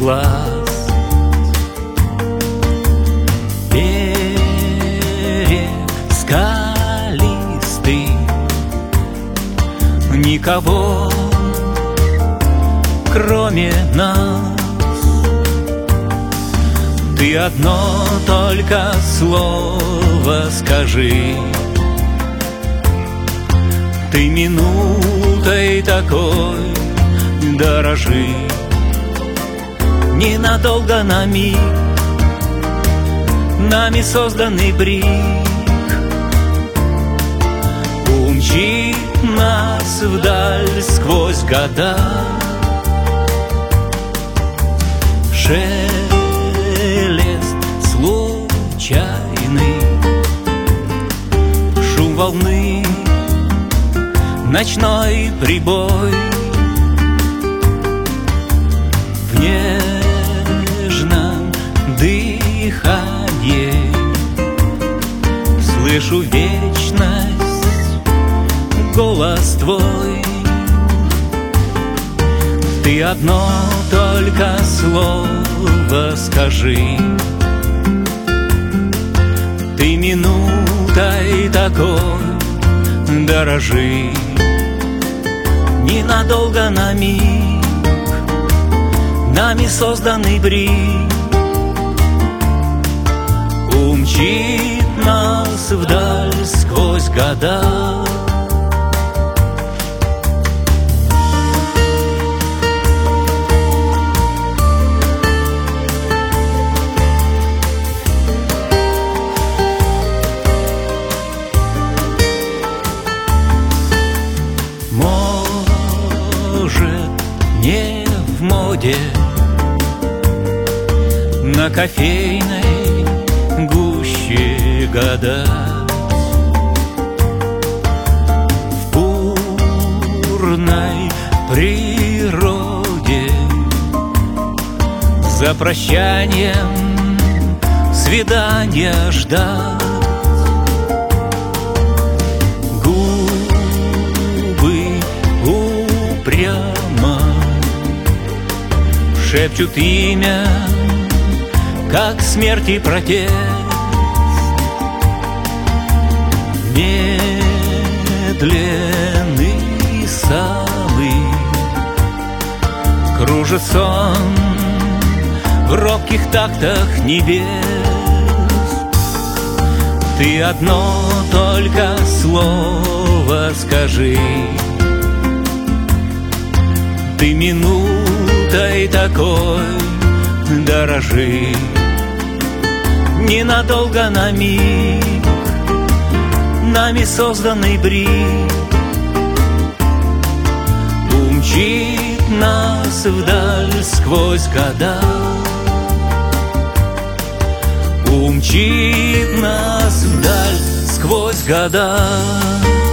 глаз. Берег скалистый, никого, кроме нас. Ты одно только слово скажи, ты минутой такой дорожи. Ненадолго, на миг, нами созданный брик умчит нас вдаль сквозь года. Шелест случайный, шум волны, ночной прибой. В нежном дыхании слышу вечность, голос твой. Ты одно только слово скажи, ты минутой такой дорожи. Ненадолго, на миг, нами созданный брик умчит нас вдаль сквозь года. Не в моде на кофейной гуще года, в бурной природе за прощанием свидания ждать. Губы упрямо шепчут имя, как смерти протест. Медленный самый кружит сон в робких тактах небес. Ты одно только слово скажи, ты минутой такой дорожи. Ненадолго, на миг, нами созданный брик умчит нас вдаль сквозь года. Умчит нас вдаль сквозь года.